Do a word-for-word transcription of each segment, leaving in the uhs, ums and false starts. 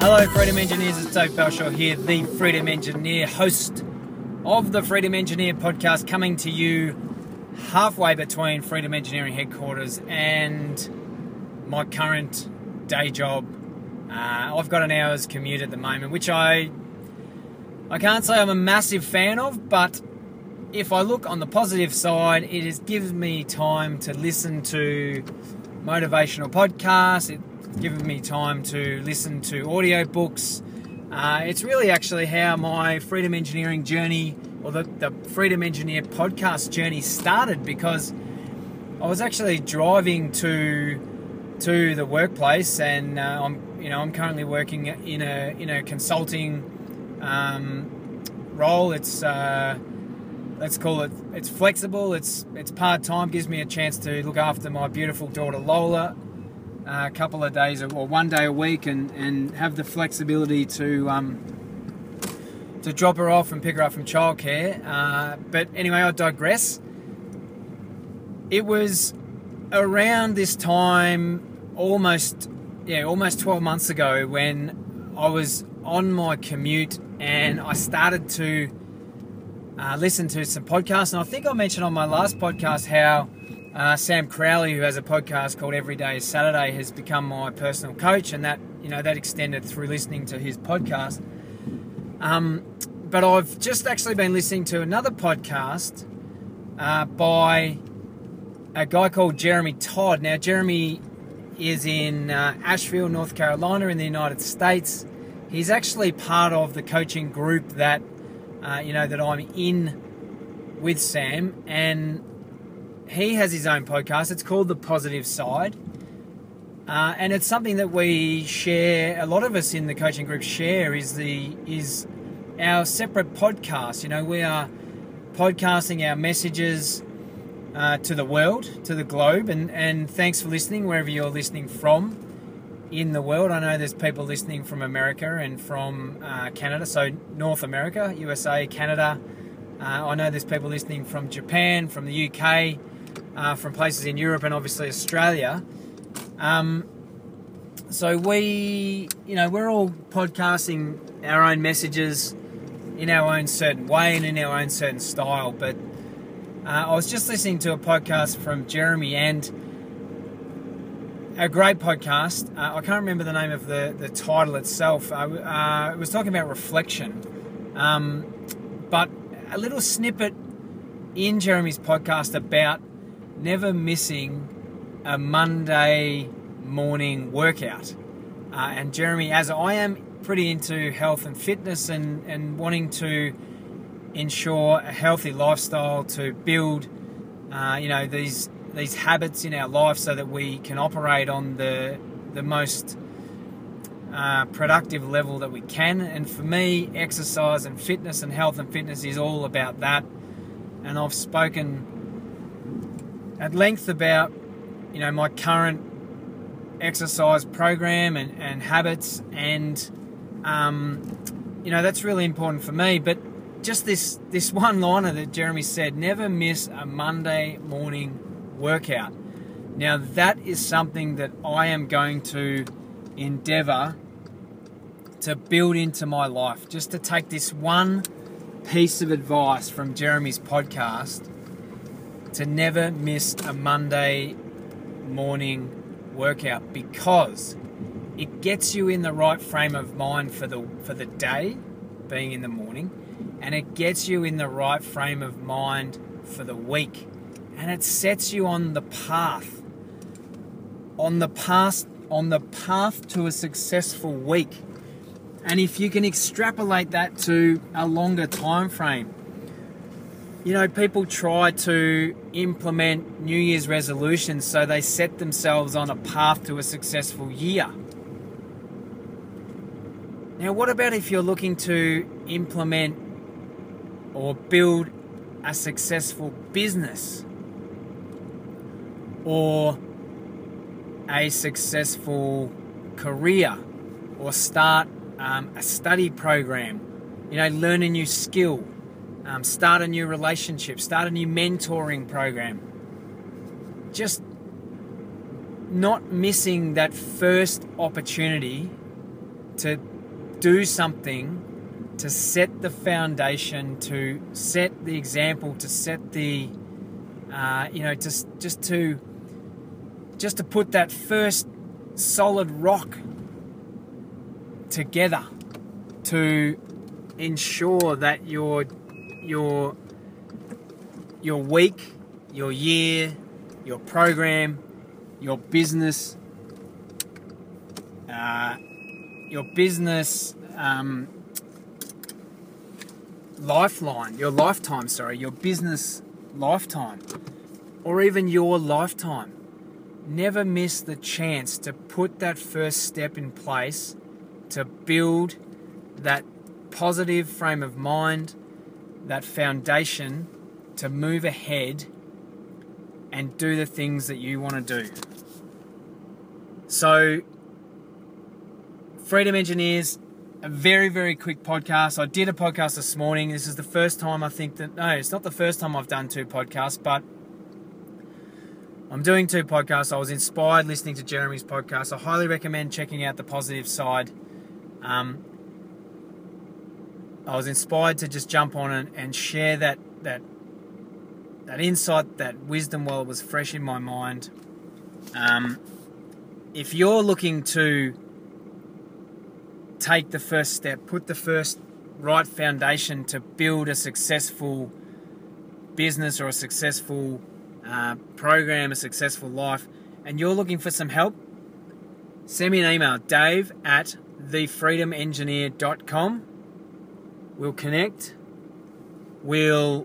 Hello Freedom Engineers, it's Dave Belshaw here, the Freedom Engineer, host of the Freedom Engineer podcast, coming to you halfway between Freedom Engineering headquarters and my current day job. Uh, I've got an hour's commute at the moment, which I I can't say I'm a massive fan of, but if I look on the positive side, it has given me time to listen to motivational podcasts. It's given me time to listen to audiobooks. Uh, it's really actually how my Freedom Engineering journey, or the, the Freedom Engineer podcast journey, started, because I was actually driving to to the workplace, and uh, I'm you know I'm currently working in a in a consulting um, role. It's uh, let's call it it's flexible. It's it's part time. Gives me a chance to look after my beautiful daughter Lola a couple of days or one day a week, and, and have the flexibility to um, to drop her off and pick her up from childcare. Uh, but anyway, I digress. It was around this time, almost yeah, almost twelve months ago, when I was on my commute and I started to uh, listen to some podcasts. And I think I mentioned on my last podcast how Uh, Sam Crowley, who has a podcast called Every Day is Saturday, has become my personal coach, and that you know that extended through listening to his podcast. Um, but I've just actually been listening to another podcast uh, by a guy called Jeremy Todd. Now, Jeremy is in uh, Asheville, North Carolina, in the United States. He's actually part of the coaching group that uh, you know that I'm in with Sam, and he has his own podcast. It's called The Positive Side. Uh, and it's something that we share, a lot of us in the coaching group share, is the is our separate podcast. You know, we are podcasting our messages uh, to the world, to the globe. And, and thanks for listening, wherever you're listening from in the world. I know there's people listening from America and from uh, Canada, so North America, U S A, Canada. Uh, I know there's people listening from Japan, from the U K, Uh, from places in Europe, and obviously Australia. Um, so we, you know, we're all podcasting our own messages in our own certain way and in our own certain style. But uh, I was just listening to a podcast from Jeremy, and a great podcast. Uh, I can't remember the name of the, the title itself. Uh, uh, it was talking about reflection. Um, but a little snippet in Jeremy's podcast about never missing a Monday morning workout. Uh, and Jeremy, as I am pretty into health and fitness and, and wanting to ensure a healthy lifestyle to build, uh, you know, these these habits in our life so that we can operate on the the most uh, productive level that we can. And for me, exercise and fitness and health and fitness is all about that. And I've spoken at length about, you know, my current exercise program and, and habits, and um, you know, that's really important for me. But just this this one liner that Jeremy said, never miss a Monday morning workout. Now, that is something that I am going to endeavour to build into my life. Just to take this one piece of advice from Jeremy's podcast, to never miss a Monday morning workout, because it gets you in the right frame of mind for the for the day, being in the morning, and it gets you in the right frame of mind for the week, and it sets you on the path, on the path, on the path to a successful week. And if you can extrapolate that to a longer time frame, you know, people try to implement New Year's resolutions so they set themselves on a path to a successful year. Now, what about if you're looking to implement or build a successful business, or a successful career, or start um, a study program, you know, learn a new skill, Um, start a new relationship, start a new mentoring program. Just not missing that first opportunity to do something to set the foundation, to set the example, to set the, uh, you know, just just to just to put that first solid rock together to ensure that your your your week, your year, your program, your business, uh, your business um, lifeline, your lifetime, sorry, your business lifetime, or even your lifetime. Never miss the chance to put that first step in place to build that positive frame of mind, that foundation to move ahead and do the things that you want to do. So, Freedom Engineers, a very, very quick podcast. I did a podcast this morning. This is the first time I think that, no, it's not the first time I've done two podcasts, but I'm doing two podcasts. I was inspired listening to Jeremy's podcast. I highly recommend checking out The Positive Side. Um, I was inspired to just jump on and, and share that, that that insight, that wisdom while it was fresh in my mind. Um, if you're looking to take the first step, put the first right foundation to build a successful business or a successful uh, program, a successful life, and you're looking for some help, send me an email, dave at the freedom engineer dot com. We'll connect. We'll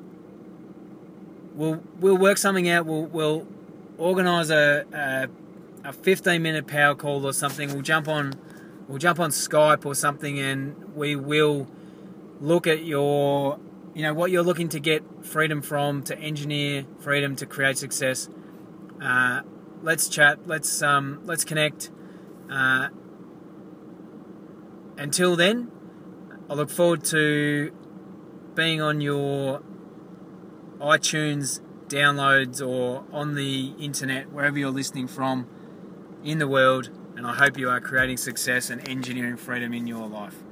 we'll we'll work something out. We'll we'll organise a, a a fifteen minute power call or something. We'll jump on we'll jump on Skype or something, and we will look at your you know what you're looking to get freedom from, to engineer freedom, to create success. Uh, let's chat. Let's um let's connect. Uh, until then, I look forward to being on your iTunes downloads or on the internet, wherever you're listening from in the world, and I hope you are creating success and engineering freedom in your life.